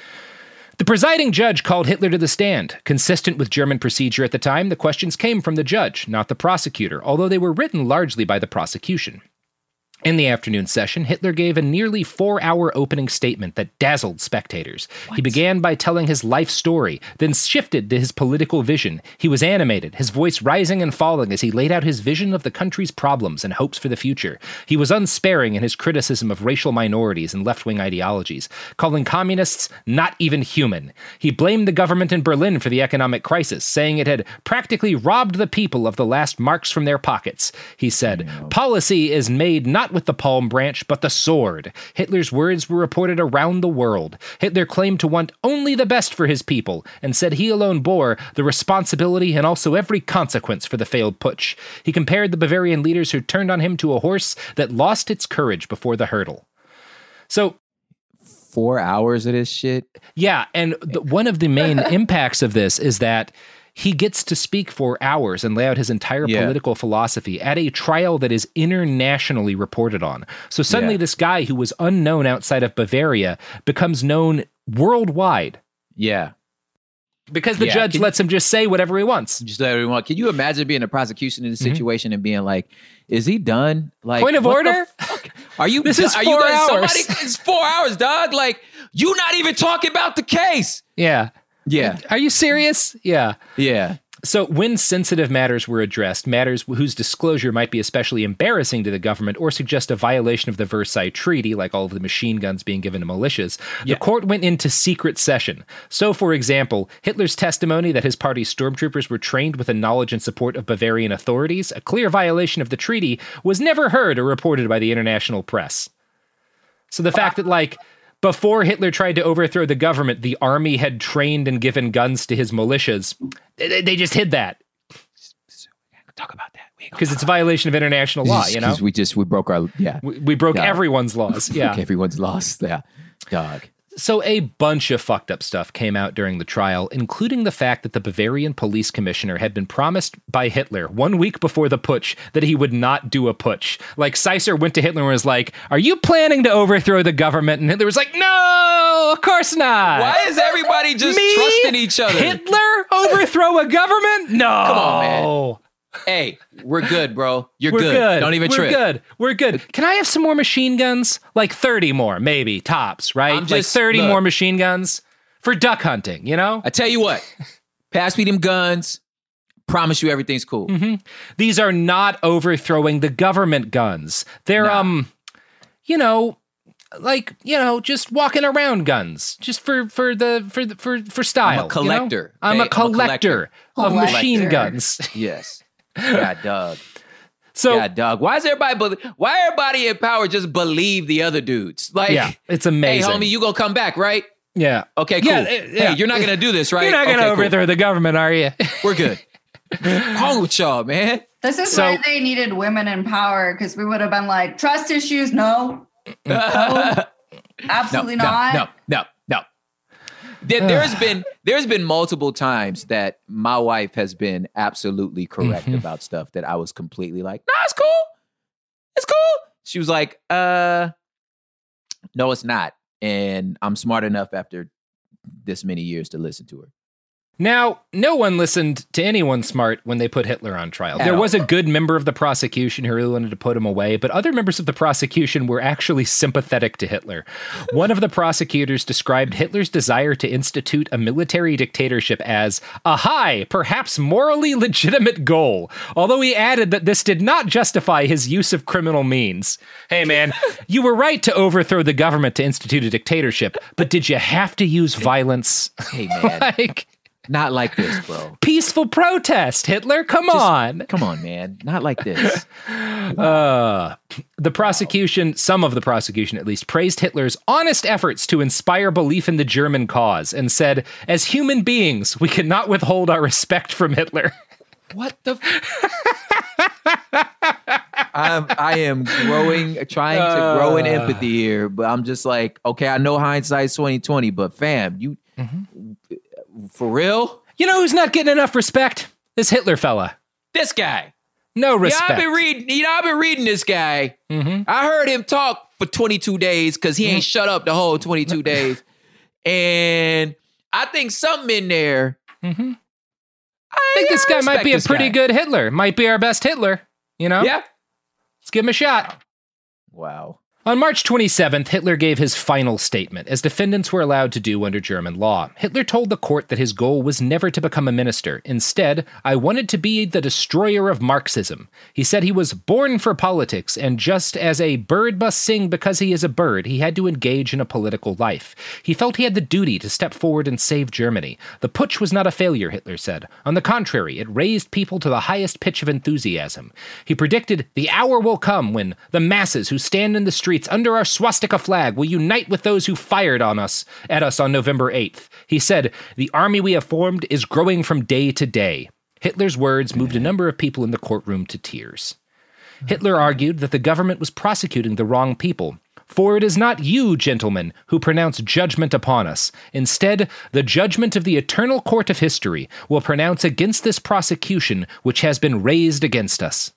The presiding judge called Hitler to the stand. Consistent with German procedure at the time, the questions came from the judge, not the prosecutor, although they were written largely by the prosecution. In the afternoon session, Hitler gave a nearly four-hour opening statement that dazzled spectators. What? He began by telling his life story, then shifted to his political vision. He was animated, his voice rising and falling as he laid out his vision of the country's problems and hopes for the future. He was unsparing in his criticism of racial minorities and left-wing ideologies, calling communists not even human. He blamed the government in Berlin for the economic crisis, saying it had practically robbed the people of the last marks from their pockets. He said, "Policy is made not with the palm branch, but the sword. Hitler's words were reported around the world. Hitler claimed to want only the best for his people, and said he alone bore the responsibility and also every consequence for the failed putsch. He compared the Bavarian leaders who turned on him to a horse that lost its courage before the hurdle. So, four hours of this shit? Yeah, and the, one of the main impacts of this is that he gets to speak for hours and lay out his entire Yeah. political philosophy at a trial that is internationally reported on. So suddenly Yeah. this guy who was unknown outside of Bavaria becomes known worldwide. Yeah. Because the Yeah, judge can- lets him just say whatever he wants. Just let everyone. Can you imagine being a prosecution in this Mhm. situation and being like, "Is he done?" Like, Point of what the order? fuck? Are you? This is are four you guys, hours. Somebody, it's four hours, dog. Like, you not even talking about the case. Yeah. Yeah. Are you serious? Yeah. Yeah. So when sensitive matters were addressed, matters whose disclosure might be especially embarrassing to the government or suggest a violation of the Versailles Treaty, like all of the machine guns being given to militias, Yeah. the court went into secret session. So, for example, Hitler's testimony that his party's stormtroopers were trained with the knowledge and support of Bavarian authorities, a clear violation of the treaty, was never heard or reported by the international press. So the fact that, like, before Hitler tried to overthrow the government, the army had trained and given guns to his militias. They, they just hid that. Talk about that. Because it's a violation of international law, you know? Because we just we broke our yeah. We, we broke Yeah. everyone's laws. Yeah. Broke everyone's laws. Yeah. Dog. So a bunch of fucked up stuff came out during the trial, including the fact that the Bavarian police commissioner had been promised by Hitler one week before the putsch that he would not do a putsch. Like, Seisser went to Hitler and was like, "Are you planning to overthrow the government?" And Hitler was like, "No, of course not." Why is everybody just Me? trusting each other? Hitler overthrow a government? No. Come on, man. Hey, we're good, bro. You're We're good. good. Don't even We're trip. good. We're good. Can I have some more machine guns? Like thirty more, maybe, tops, right? I'm like just- thirty look. more machine guns for duck hunting, you know? I tell you what. Pass me them guns. Promise you everything's cool. Mm-hmm. These are not overthrowing the government guns. They're, um, you know, like, you know, just walking around guns, just for for the for the, for for style. I'm a you know? collector. I'm, Hey, a collector I'm a of collector. machine Collector. guns. Yes. God, dog. So, God, dog. Why is everybody? Be- why everybody in power just believe the other dudes? Like, Yeah, it's amazing. Hey, homie, you gonna come back, right? Yeah. Okay, cool. Yeah, it- yeah. Hey, you're not gonna do this, right? You're not going to Okay, cool. overthrow the government, are you? We're good. What's wrong with y'all, man? This is So- why they needed women in power, because we would have been like, trust issues, no. No. Absolutely no, not. No, no, no. There, there's been there's been multiple times that my wife has been absolutely correct Mhm. about stuff that I was completely like, nah, it's cool. It's cool. She was like, uh, no, it's not. And I'm smart enough after this many years to listen to her. Now, no one listened to anyone smart when they put Hitler on trial. At There all. was a good member of the prosecution who really wanted to put him away, but other members of the prosecution were actually sympathetic to Hitler. One of the prosecutors described Hitler's desire to institute a military dictatorship as a high, perhaps morally legitimate goal, although he added that this did not justify his use of criminal means. Hey, man, you were right to overthrow the government to institute a dictatorship, but did you have to use violence? Hey, man. like... Not like this, bro. Peaceful protest, Hitler. Come Just- on. Come on, man. Not like this. Uh, the prosecution, some of the prosecution at least, praised Hitler's honest efforts to inspire belief in the German cause and said, as human beings, we cannot withhold our respect from Hitler. What the? I'm, I am growing, trying to grow in empathy here, but I'm just like, okay, I know hindsight's twenty twenty, but fam, you for real? You know who's not getting enough respect? This Hitler fella. This guy. No respect. Yeah, I've been reading. You know, I've been reading this guy. Mm-hmm. I heard him talk for twenty-two days because he ain't shut up the whole twenty-two days, and I think something in there. Mm-hmm. I think this guy might be a pretty good Hitler. Might be our best Hitler. You know? Yeah. Let's give him a shot. Wow. On March twenty-seventh, Hitler gave his final statement, as defendants were allowed to do under German law. Hitler told the court that his goal was never to become a minister. Instead, I wanted to be the destroyer of Marxism. He said he was born for politics, and just as a bird must sing because he is a bird, he had to engage in a political life. He felt he had the duty to step forward and save Germany. The putsch was not a failure, Hitler said. On the contrary, it raised people to the highest pitch of enthusiasm. He predicted the hour will come when the masses who stand in the streets under our swastika flag will unite with those who fired on us at us on November eighth. He said, the army we have formed is growing from day to day. Hitler's words moved a number of people in the courtroom to tears. Hitler argued that the government was prosecuting the wrong people. For it is not you, gentlemen, who pronounce judgment upon us. Instead, the judgment of the eternal court of history will pronounce against this prosecution which has been raised against us.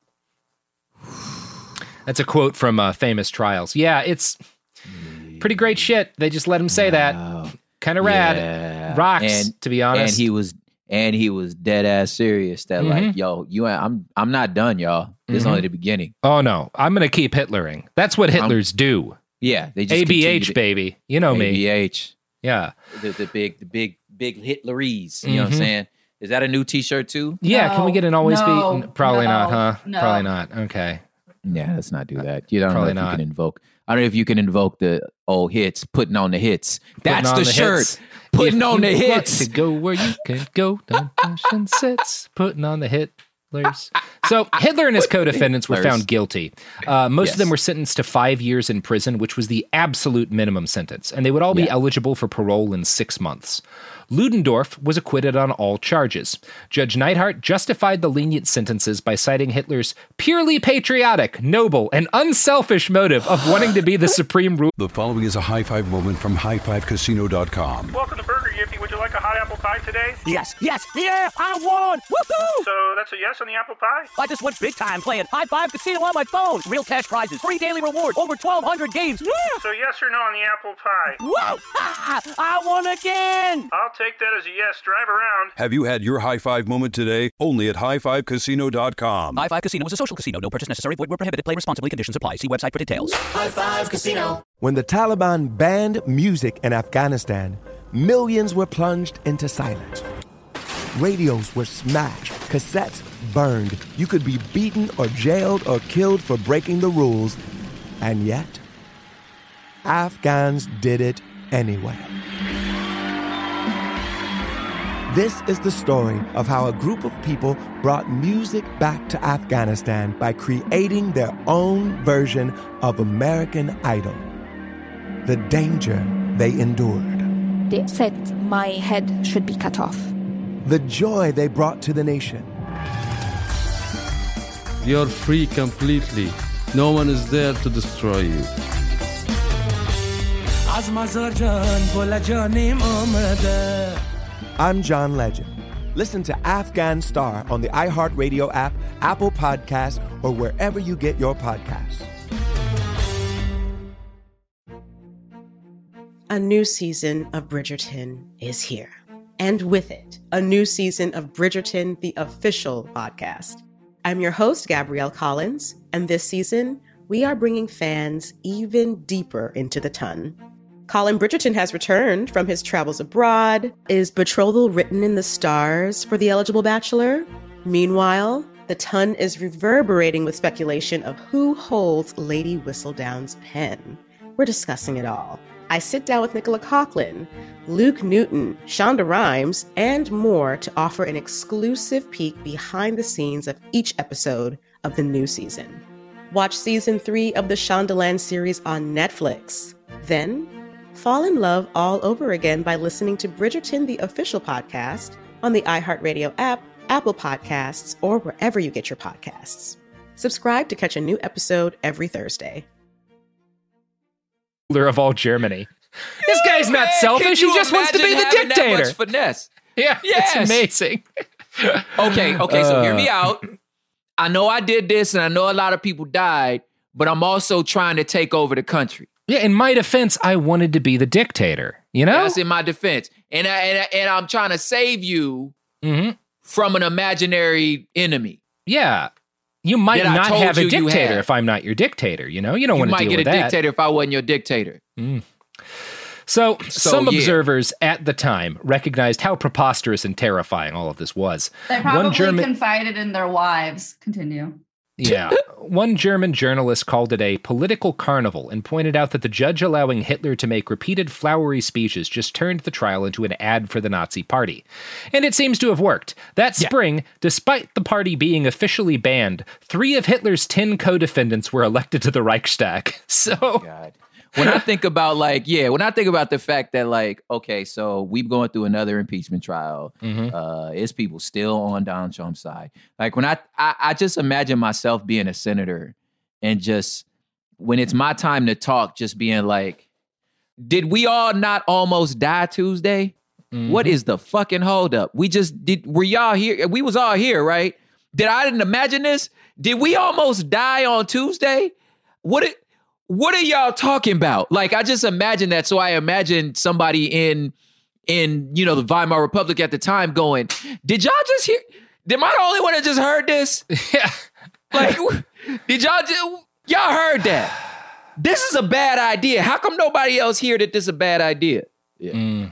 That's a quote from uh, Famous Trials. Yeah, it's pretty great shit. They just let him say wow. that. Kind of rad. Yeah. Rocks, and, to be honest. And he was and he was dead ass serious that mm-hmm. like, yo, you I'm I'm not done, y'all. This mm-hmm. is only the beginning. Oh no, I'm gonna keep Hitlering. That's what Hitlers I'm, do. Yeah, they just A B H to, baby. You know me. A B H. Yeah. The, the big the big big Hitleries. You mm-hmm. know what I'm saying? Is that a new T-shirt too? Yeah. No, Can we get an always no, be? Probably no, not, huh? no. Probably not. Okay. Yeah, let's not do that. You don't Probably know if not. you can invoke. I don't know if you can invoke the old hits, putting on the hits. That's the, the shirt. Hits. Putting if on the you hits. Want to go where you can go. Don't push and sits. Putting on the Hitlers. So Hitler and his co-defendants were found guilty. Uh, most yes. of them were sentenced to five years in prison, which was the absolute minimum sentence, and they would all be yeah. eligible for parole in six months. Ludendorff was acquitted on all charges. Judge Neidhart justified the lenient sentences by citing Hitler's purely patriotic, noble, and unselfish motive of wanting to be the supreme ruler. The following is a high five moment from high five casino dot com. Welcome to Burger Yippee. Would you like a hot apple pie today? Yes, yes, yeah, I won! Woohoo! So that's a yes on the apple pie? I just went big time playing High Five Casino on my phone. Real cash prizes, free daily rewards, over twelve hundred games. Yeah. So yes or no on the apple pie? Whoa! I won again! I'll take that as a yes. Drive around. Have you had your high five moment today? Only at high five casino dot com. High Five Casino is a social casino. No purchase necessary. Void where prohibited. Play responsibly. Conditions apply. See website for details. High Five Casino. When the Taliban banned music in Afghanistan, millions were plunged into silence. Radios were smashed, cassettes burned. You could be beaten or jailed or killed for breaking the rules. And yet, Afghans did it anyway. This is the story of how a group of people brought music back to Afghanistan by creating their own version of American Idol. The danger they endured. They said my head should be cut off. The joy they brought to the nation. You're free completely. No one is there to destroy you. I'm John Legend. Listen to Afghan Star on the iHeartRadio app, Apple Podcasts, or wherever you get your podcasts. A new season of Bridgerton is here. And with it, a new season of Bridgerton, the official podcast. I'm your host, Gabrielle Collins, and this season, we are bringing fans even deeper into the ton. Colin Bridgerton has returned from his travels abroad. Is betrothal written in the stars for the eligible bachelor? Meanwhile, the ton is reverberating with speculation of who holds Lady Whistledown's pen. We're discussing it all. I sit down with Nicola Coughlan, Luke Newton, Shonda Rhimes, and more to offer an exclusive peek behind the scenes of each episode of the new season. Watch season three of the Shondaland series on Netflix. Then, fall in love all over again by listening to Bridgerton, the official podcast, on the iHeartRadio app, Apple Podcasts, or wherever you get your podcasts. Subscribe to catch a new episode every Thursday. Of all Germany. This guy's yeah, not man, selfish. He just wants to be the dictator. That much finesse. Yeah, yes. It's amazing. okay, okay, so uh, hear me out. I know I did this and I know a lot of people died, but I'm also trying to take over the country. Yeah, in my defense, I wanted to be the dictator, you know? That's in my defense. And, I, and, I, and I'm trying to save you mm-hmm. from an imaginary enemy. Yeah. You might that I not told have a you you dictator had. if I'm not your dictator. You know, you don't You want to might deal get with a that. dictator if I wasn't your dictator. Mm. So, So, some yeah. observers at the time recognized how preposterous and terrifying all of this was. They probably One German, confided in their wives. Continue. yeah, one German journalist called it a political carnival and pointed out that the judge allowing Hitler to make repeated flowery speeches just turned the trial into an ad for the Nazi Party. And it seems to have worked. That Yeah. spring, despite the party being officially banned, three of Hitler's ten co-defendants were elected to the Reichstag. So, God. When I think about like, yeah, when I think about the fact that like, okay, so we're going through another impeachment trial. Mhm. Uh, is people still on Donald Trump's side? Like when I, I, I just imagine myself being a senator and just when it's my time to talk, just being like, did we all not almost die Tuesday? Mhm. What is the fucking holdup? We just did. Were y'all here? We was all here, right? Did I didn't imagine this? Did we almost die on Tuesday? What it? What are y'all talking about? Like, I just imagine that. So I imagine somebody in, in you know, the Weimar Republic at the time going, did y'all just hear? Am I the only one that just heard this? Yeah. Like, did y'all just, y'all heard that? This is a bad idea. How come nobody else hear that this is a bad idea? Yeah. Mm.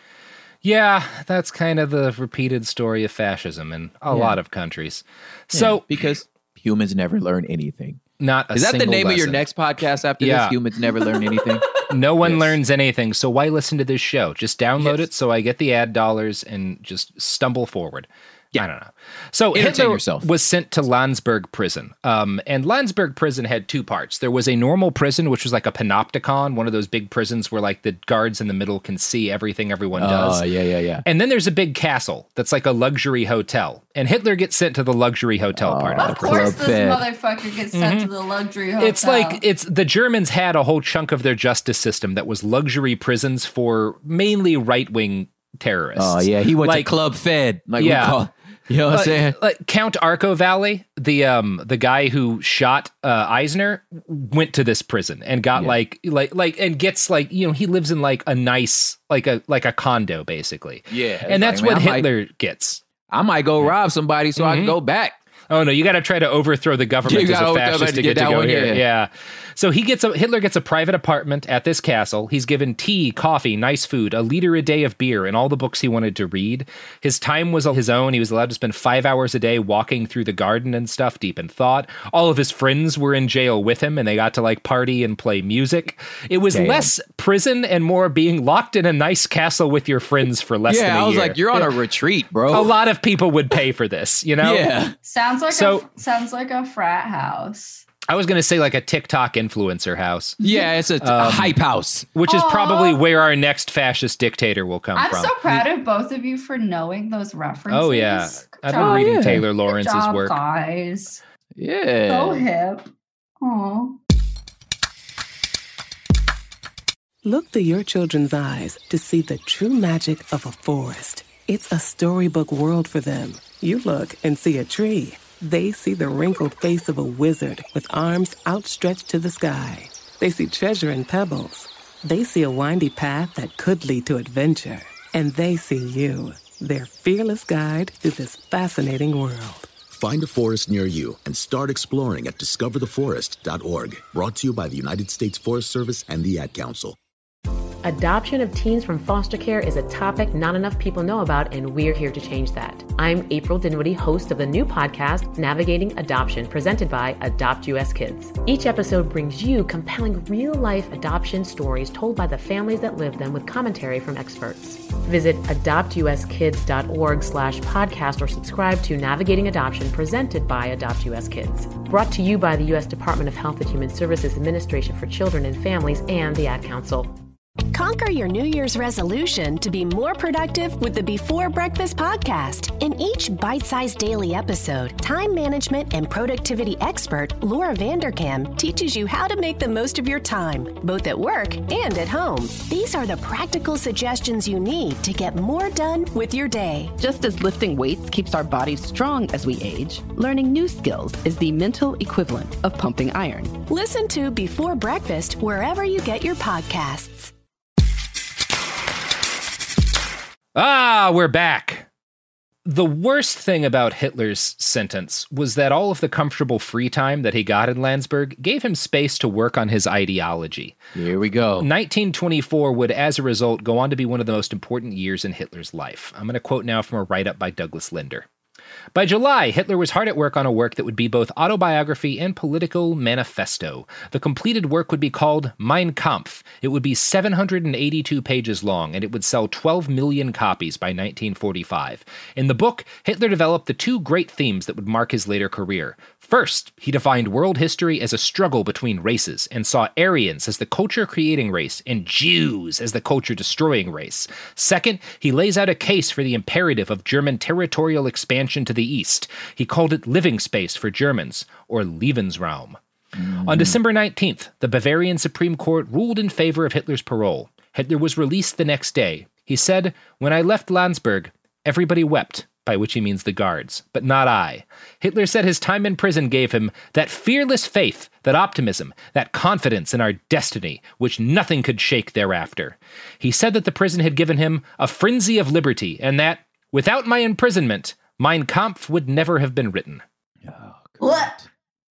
Yeah, that's kind of the repeated story of fascism in a Yeah. lot of countries. Yeah, So, because humans never learn anything. not a Is that the single name of your lesson. next podcast after Yeah. this? Humans never learn anything. No one Yes. learns anything, so why listen to this show? Just download Yes. it so I get the ad dollars and just stumble forward. I don't know. So Entertain Hitler yourself. was sent to Landsberg prison. Um, and Landsberg prison had two parts. There was a normal prison, which was like a panopticon, one of those big prisons where like the guards in the middle can see everything everyone does. Oh, yeah, yeah, yeah. And then there's a big castle that's like a luxury hotel. And Hitler gets sent to the luxury hotel part of the Of prison. course, this motherfucker gets sent Mhm. to the luxury hotel. It's like it's the Germans had a whole chunk of their justice system that was luxury prisons for mainly right-wing terrorists. Oh, yeah. He went like, to Club Fed. Like yeah. we call, you know what I'm Like- saying? Like Count Arco Valley, the um the guy who shot uh, Eisner, went to this prison and got Yeah. like like like and gets like you know he lives in like a nice like a like a condo basically. Yeah. it's and that's like, man, what I might- Hitler gets. I might go rob somebody so I can Mhm. go back. Oh no, you got to try to overthrow the government You as gotta a overthrow fascist it to to get get to that go one, here. yeah. Yeah. So he gets a Hitler gets a private apartment at this castle. He's given tea, coffee, nice food, a liter a day of beer, and all the books he wanted to read. His time was his own. He was allowed to spend five hours a day walking through the garden and stuff, deep in thought. All of his friends were in jail with him, and they got to like party and play music. It was Damn. less prison and more being locked in a nice castle with your friends for less than a Yeah, year. I was like, you're on a retreat, bro. A lot of people would pay for this, you know? Yeah. sounds like So- a sounds like a frat house. I was going to say like a TikTok influencer house. Yeah, it's a, a Um, hype house. Which is Aw. probably where our next fascist dictator will come I'm from. so proud of both of you for knowing those references. Oh, yeah. Good I've been job. reading yeah. Taylor Good Lawrence's job, work. guys. Yeah. So hip. Aw. Look through your children's eyes to see the true magic of a forest. It's a storybook world for them. You look and see a tree. They see the wrinkled face of a wizard with arms outstretched to the sky. They see treasure in pebbles. They see a windy path that could lead to adventure. And they see you, their fearless guide through this fascinating world. Find a forest near you and start exploring at discover the forest dot org. Brought to you by the United States Forest Service and the Ad Council. Adoption of teens from foster care is a topic not enough people know about, and we're here to change that. I'm April Dinwiddie, host of the new podcast, Navigating Adoption, presented by Adopt U S Kids. Each episode brings you compelling real-life adoption stories told by the families that live them with commentary from experts. Visit adopt u s kids dot org slash podcast or subscribe to Navigating Adoption, presented by Adopt U S Kids. Brought to you by the U S Department of Health and Human Services Administration for Children and Families and the Ad Council. Conquer your New Year's resolution to be more productive with the Before Breakfast podcast. In each bite-sized daily episode, time management and productivity expert Laura Vanderkam teaches you how to make the most of your time, both at work and at home. These are the practical suggestions you need to get more done with your day. Just as lifting weights keeps our bodies strong as we age, learning new skills is the mental equivalent of pumping iron. Listen to Before Breakfast wherever you get your podcasts. Ah, we're back. The worst thing about Hitler's sentence was that all of the comfortable free time that he got in Landsberg gave him space to work on his ideology. Here we go. nineteen twenty-four would, as a result, go on to be one of the most important years in Hitler's life. I'm going to quote now from a write-up by Douglas Linder. By July, Hitler was hard at work on a work that would be both autobiography and political manifesto. The completed work would be called Mein Kampf. It would be seven hundred eighty-two pages long, and it would sell twelve million copies by nineteen forty-five. In the book, Hitler developed the two great themes that would mark his later career. First, he defined world history as a struggle between races and saw Aryans as the culture-creating race and Jews as the culture-destroying race. Second, he lays out a case for the imperative of German territorial expansion to the east. He called it living space for Germans, or Lebensraum. Mm. On December nineteenth, the Bavarian Supreme Court ruled in favor of Hitler's parole. Hitler was released the next day. He said, "When I left Landsberg, everybody wept," by which he means the guards, but not I. Hitler said his time in prison gave him that fearless faith, that optimism, that confidence in our destiny, which nothing could shake thereafter. He said that the prison had given him a frenzy of liberty, and that, without my imprisonment, Mein Kampf would never have been written. Oh, what?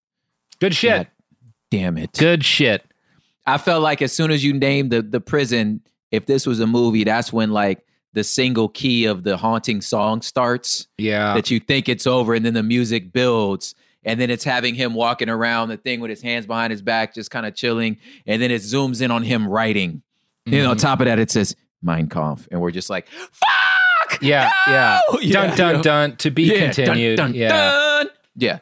Good shit. God damn it. Good shit. I felt like as soon as you named the, the prison, if this was a movie, that's when like the single key of the haunting song starts. Yeah. That you think it's over and then the music builds. And then it's having him walking around the thing with his hands behind his back, just kind of chilling. And then it zooms in on him writing. Mm-hmm. And on top of that, it says Mein Kampf. And we're just like, fuck! Yeah, no! yeah. yeah. Dun, dun, dun. To be yeah, continued. Dun, dun, yeah. Dun. Yeah.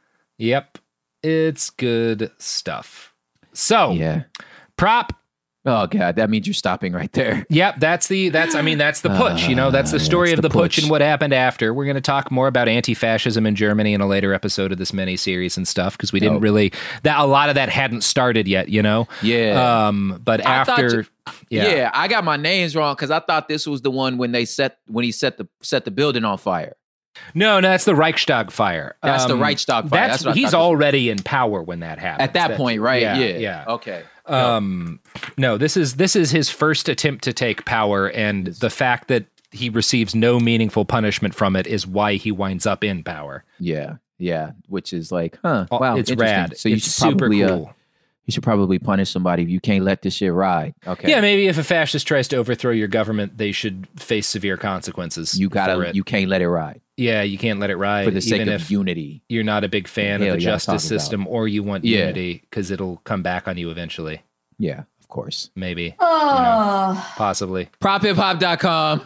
Yep. It's good stuff. So, yeah. Prop. Oh God, that means you're stopping right there. Yep, that's the that's I mean that's the putsch, uh, you know, that's the story yeah, of the, the putsch. putsch and what happened after. We're going to talk more about anti-fascism in Germany in a later episode of this mini-series and stuff because we didn't oh. really that a lot of that hadn't started yet, you know. Yeah. Um, but I after, you, yeah. yeah, I got my names wrong because I thought this was the one when they set when he set the set the building on fire. No, no, that's the Reichstag fire. That's um, the Reichstag fire. That's, that's what he's already in power when that happens. At that that's, point, right? Yeah, yeah. yeah. Okay. Um, no, this is this is his first attempt to take power, and the fact that he receives no meaningful punishment from it is why he winds up in power. Yeah, yeah. Which is like, huh? Wow, it's rad. So you it's should super probably, cool. Uh, you should probably punish somebody. You can't let this shit ride. Okay. Yeah, maybe if a fascist tries to overthrow your government, they should face severe consequences. You gotta. For it. You can't let it ride. Yeah, you can't let it ride for the sake even of if unity. You're not a big fan of the justice system, or you want yeah. unity because it'll come back on you eventually. Yeah, of course. Maybe. Oh. You know, possibly. prop hip hop dot com.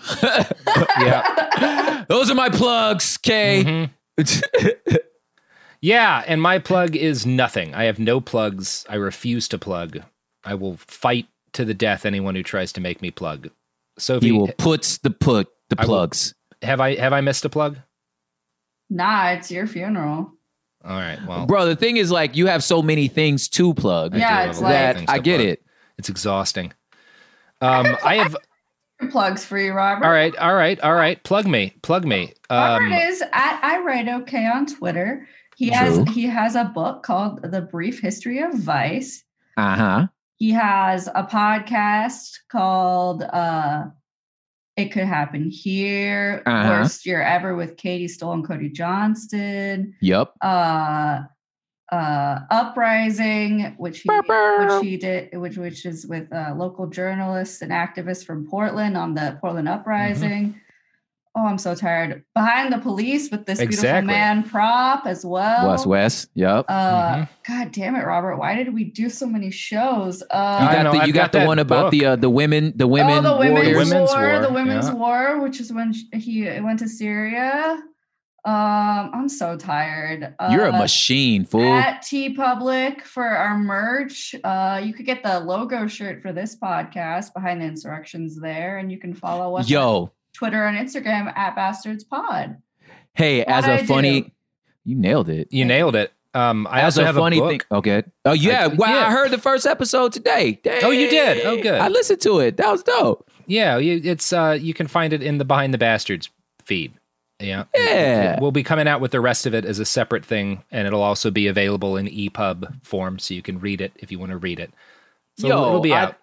Yeah. Those are my plugs, Kay. Mm-hmm. Yeah, and my plug is nothing. I have no plugs. I refuse to plug. I will fight to the death anyone who tries to make me plug. Sophie, he will put the put the plugs. Will, have I have I missed a plug? Nah, it's your funeral. All right, well, bro, the thing is, like, you have so many things to plug. Yeah, it's that like I get plug. it. It's exhausting. Um, I have plugs for you, Robert. All right, all right, all right. Plug me, plug me. Um, Robert is at I write okay on Twitter. He has True. he has a book called The Brief History of Vice. Uh huh. He has a podcast called uh, It Could Happen Here. Uh-huh. Worst Year Ever with Katie Stoll and Cody Johnston. Yep. Uh, uh, Uprising, which he which he did, which which is with uh, local journalists and activists from Portland on the Portland Uprising. Mm-hmm. Oh, I'm so tired. Behind the Police with this exactly. beautiful man Prop as well. West West. Yep. Uh, mm-hmm. God damn it, Robert! Why did we do so many shows? Uh, you got know, the, I've you got, got the one about book. the uh, the women the women oh, the women's warriors. war, Women's War, the women's yeah. war, which is when he went to Syria. Um, I'm so tired. Uh, You're a machine, fool. At T Public for our merch. Uh, you could get the logo shirt for this podcast, Behind the Insurrections, there, and you can follow us. Yo. Twitter and Instagram at Bastards Pod. Hey, What as a I funny, do? you nailed it. You nailed it. Um, I as also a have funny a book. thing. Okay. Oh yeah. I, wow. yeah. I heard the first episode today. Dang. Oh, you did. Oh, good. I listened to it. That was dope. Yeah, you, it's uh, you can find it in the Behind the Bastards feed. Yeah. Yeah. We'll be coming out with the rest of it as a separate thing, and it'll also be available in E P U B form, so you can read it if you want to read it. So Yo, it'll be I, out. I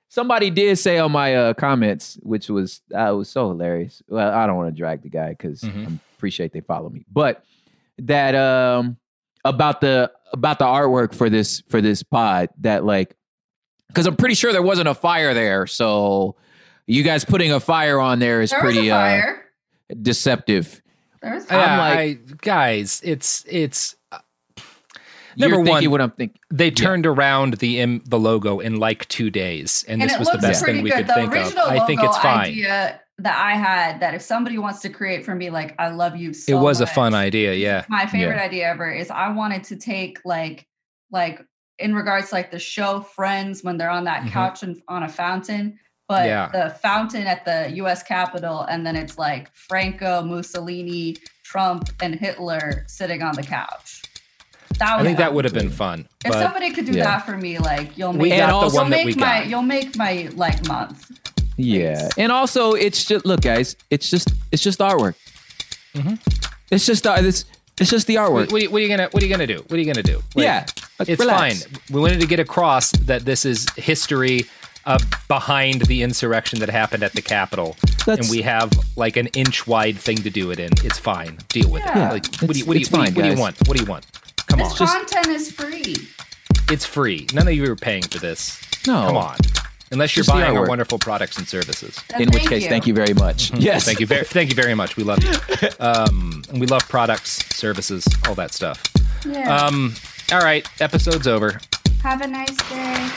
somebody did say on my uh, comments, which was uh, was so hilarious. Well, I don't want to drag the guy because mm-hmm. I appreciate they follow me, but that um about the about the artwork for this for this pod that like because I'm pretty sure there wasn't a fire there, so you guys putting a fire on there is there pretty was a fire. Uh, deceptive. There's I'm yeah, like, I, guys, it's it's. Uh, Number You're one, what I'm thinking. They turned yeah. around the Im- the logo in like two days, and, and this was the best thing we good. could the think of. I think it's fine. Idea that I had that if somebody wants to create for me, like I love you so it was much, a fun idea. Yeah, my favorite yeah. idea ever is I wanted to take like like in regards to like the show Friends when they're on that mm-hmm. couch and on a fountain. But yeah. the fountain at the U S Capitol, and then it's like Franco, Mussolini, Trump, and Hitler sitting on the couch. That I think that would have been fun. If but, somebody could do yeah. that for me, like you'll we make, got you'll the one make that we my got. you'll make my like month. Yeah, and also it's just look, guys, it's just it's just artwork. Mm-hmm. It's just uh, it's it's just the artwork. What, what, are you, what are you gonna What are you gonna do? What are you gonna do? Like, yeah, like, it's relax. fine. We wanted to get across that this is history. Uh, behind the insurrection that happened at the Capitol, That's, and we have like an inch wide thing to do it in. It's fine. Deal with yeah. it. Like, what do you, what do you, fine, what do you, what do you want? What do you want? Come this on. Content Just, is free. It's free. None of you are paying for this. No. Come on. Unless you're Just buying our wonderful products and services. Then in which thank case, you. thank you very much. Mm-hmm. Yes. Thank you very, thank you very much. We love you. Um, and we love products, services, all that stuff. Yeah. Um, all right. Episode's over. Have a nice day.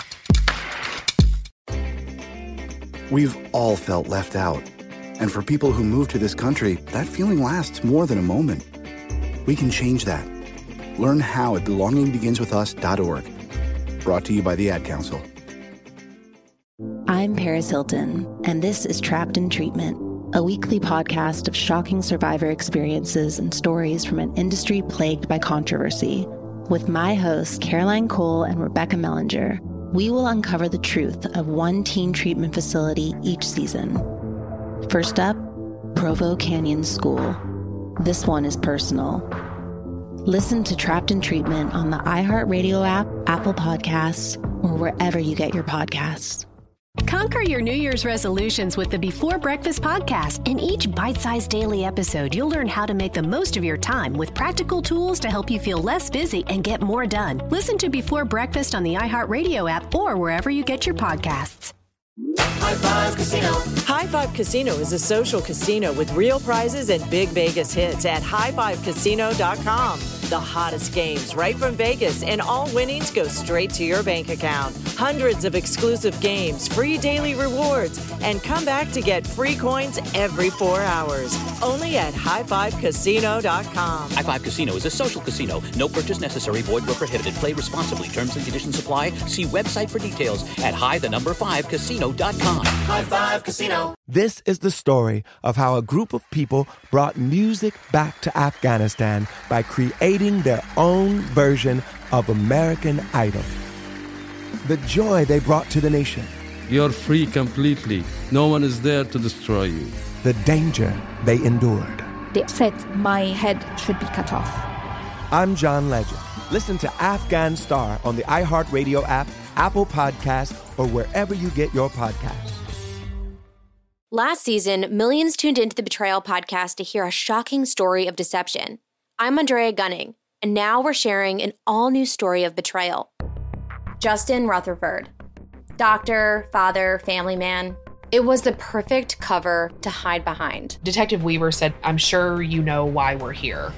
We've all felt left out. And for people who move to this country, that feeling lasts more than a moment. We can change that. Learn how at belonging begins with us dot org. Brought to you by the Ad Council. I'm Paris Hilton, and this is Trapped in Treatment, a weekly podcast of shocking survivor experiences and stories from an industry plagued by controversy. With my hosts, Caroline Cole and Rebecca Mellinger, we will uncover the truth of one teen treatment facility each season. First up, Provo Canyon School. This one is personal. Listen to Trapped in Treatment on the iHeartRadio app, Apple Podcasts, or wherever you get your podcasts. Conquer your New Year's resolutions with the Before Breakfast podcast. In each bite-sized daily episode, you'll learn how to make the most of your time with practical tools to help you feel less busy and get more done. Listen to Before Breakfast on the iHeartRadio app or wherever you get your podcasts. High Five Casino. High Five Casino is a social casino with real prizes and big Vegas hits at high five casino dot com. The hottest games right from Vegas, and all winnings go straight to your bank account. Hundreds of exclusive games, free daily rewards, and come back to get free coins every four hours. Only at high five casino dot com. High Five Casino is a social casino. No purchase necessary. Void where prohibited. Play responsibly. Terms and conditions apply. See website for details at high the number five casino dot com. High Five Casino. This is the story of how a group of people brought music back to Afghanistan by creating their own version of American Idol. The joy they brought to the nation. You're free completely. No one is there to destroy you. The danger they endured. They said my head should be cut off. I'm John Legend. Listen to Afghan Star on the iHeartRadio app, Apple Podcasts, or wherever you get your podcasts. Last season, millions tuned into the Betrayal podcast to hear a shocking story of deception. I'm Andrea Gunning, and now we're sharing an all-new story of betrayal. Justin Rutherford. Doctor, father, family man. It was the perfect cover to hide behind. Detective Weaver said, "I'm sure you know why we're here."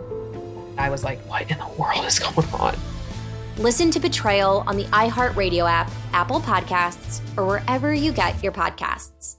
I was like, what in the world is going on? Listen to Betrayal on the iHeartRadio app, Apple Podcasts, or wherever you get your podcasts.